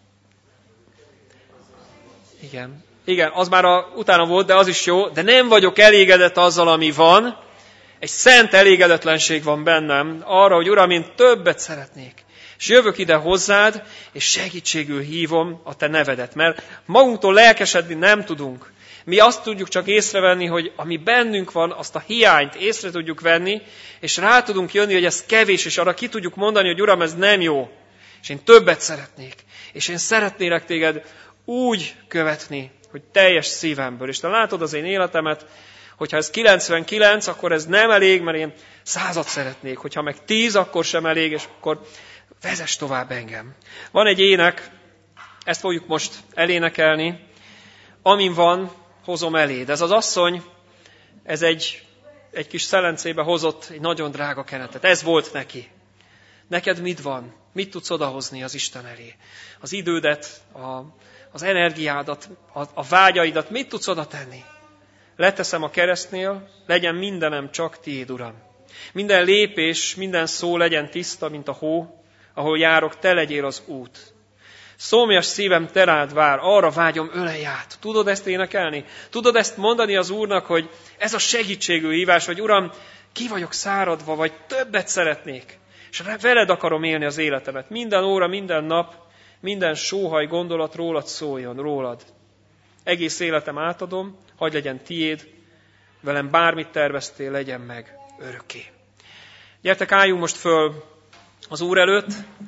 Igen. Igen, az már a, utána volt, de az is jó, de nem vagyok elégedett azzal, ami van. Egy szent elégedetlenség van bennem arra, hogy Uram, én többet szeretnék. És jövök ide hozzád, és segítségül hívom a te nevedet. Mert magunktól lelkesedni nem tudunk. Mi azt tudjuk csak észrevenni, hogy ami bennünk van, azt a hiányt észre tudjuk venni, és rá tudunk jönni, hogy ez kevés, és arra ki tudjuk mondani, hogy Uram, ez nem jó. És én többet szeretnék. És én szeretnélek téged úgy követni, hogy teljes szívemből. És te látod az én életemet, hogyha ez kilencvenkilenc, akkor ez nem elég, mert én százat szeretnék. Hogyha meg tíz, akkor sem elég, és akkor vezess tovább engem. Van egy ének, ezt fogjuk most elénekelni, amin van, hozom eléd. Ez az asszony, ez egy, egy kis szelencébe hozott egy nagyon drága kenetet. Ez volt neki. Neked mit van? Mit tudsz odahozni az Isten elé? Az idődet, a, az energiádat, a, a vágyaidat, mit tudsz oda tenni? Leteszem a keresztnél, legyen mindenem csak tiéd, Uram. Minden lépés, minden szó legyen tiszta, mint a hó, ahol járok, te legyél az út. Szomjas szívem te rád vár, arra vágyom, ölelj át. Tudod ezt énekelni? Tudod ezt mondani az Úrnak, hogy ez a segítségű hívás, hogy Uram, ki vagyok száradva, vagy többet szeretnék, és veled akarom élni az életemet. Minden óra, minden nap, minden sóhaj gondolat rólad szóljon, rólad. Egész életem átadom, hadd legyen tiéd, velem bármit terveztél, legyen meg örökké. Gyertek, álljunk most föl az Úr előtt.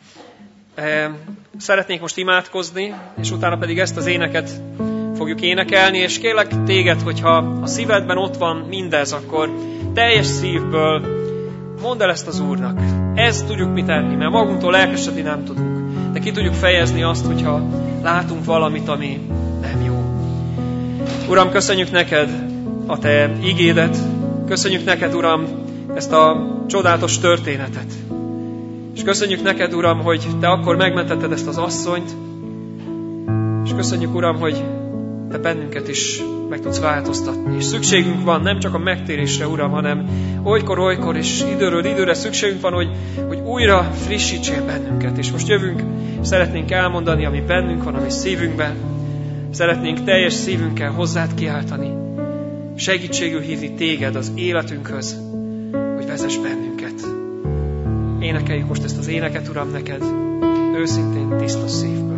Szeretnék most imádkozni, és utána pedig ezt az éneket fogjuk énekelni, és kérlek téged, hogyha a szívedben ott van mindez, akkor teljes szívből mondd el ezt az Úrnak. Ezt tudjuk mi tenni, mert magunktól lelkesedni nem tudunk. De ki tudjuk fejezni azt, hogyha látunk valamit, ami nem jó. Uram, köszönjük neked a te igédet, köszönjük neked, Uram, ezt a csodálatos történetet. És köszönjük neked, Uram, hogy te akkor megmentetted ezt az asszonyt, és köszönjük, Uram, hogy te bennünket is meg tudsz változtatni. És szükségünk van nem csak a megtérésre, Uram, hanem olykor-olykor és időről időre szükségünk van, hogy, hogy újra frissítsél bennünket. És most jövünk, szeretnénk elmondani, ami bennünk van, ami szívünkben. Szeretnénk teljes szívünkkel hozzád kiáltani. Segítségül hívni téged az életünkhöz, hogy vezess bennünket. Énekeljük most ezt az éneket, Uram, neked, őszintén, tiszta szívből.